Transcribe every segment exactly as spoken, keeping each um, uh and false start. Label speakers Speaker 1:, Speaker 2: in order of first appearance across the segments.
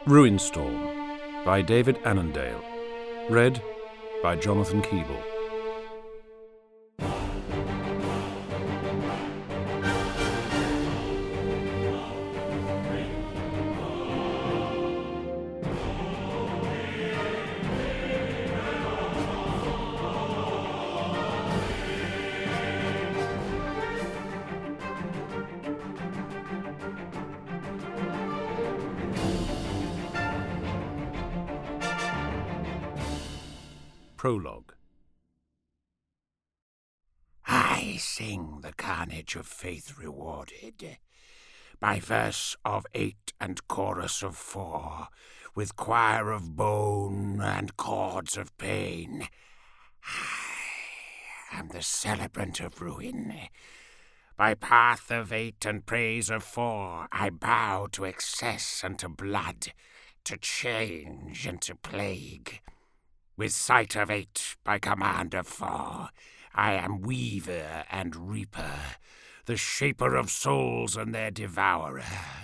Speaker 1: Ruinstorm by David Annandale. Read by Jonathan Keeble. Prologue.
Speaker 2: I sing the carnage of faith rewarded, by verse of eight and chorus of four, with choir of bone and chords of pain. I am the celebrant of ruin. By path of eight and praise of four, I bow to excess and to blood, to change and to plague. With sight of eight, by command of four, I am weaver and reaper, the shaper of souls and their devourer.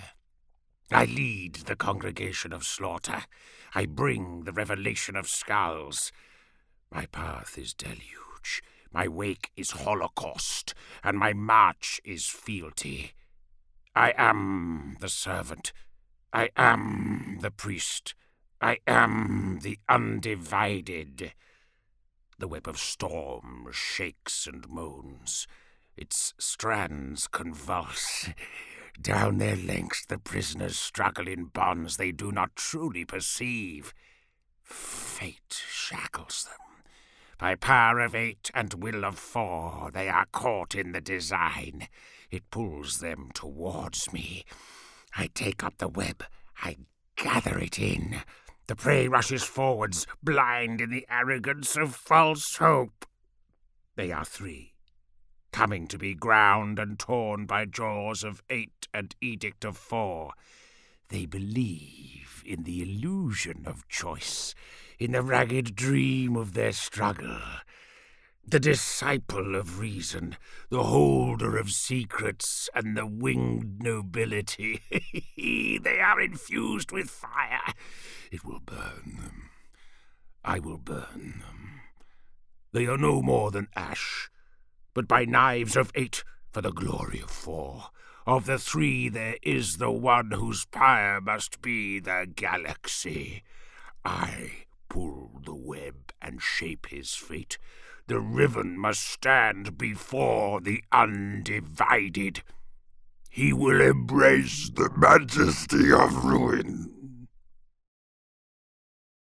Speaker 2: I lead the congregation of slaughter. I bring the revelation of skulls. My path is deluge, my wake is holocaust, and my march is fealty. I am the servant. I am the priest. I am the undivided. The web of storm shakes and moans. Its strands convulse. Down their lengths the prisoners struggle in bonds they do not truly perceive. Fate shackles them. By power of eight and will of four, they are caught in the design. It pulls them towards me. I take up the web. I gather it in. The prey rushes forwards, blind in the arrogance of false hope. They are three, coming to be ground and torn by jaws of eight and edict of four. They believe in the illusion of choice, in the ragged dream of their struggle. The disciple of reason, the holder of secrets, and the winged nobility. They are infused with fire. It will burn them. I will burn them. They are no more than ash, but by knives of eight for the glory of four. Of the three there is the one whose pyre must be the galaxy. I pull the web and shape his fate. The riven must stand before the undivided. He will embrace the majesty of ruin.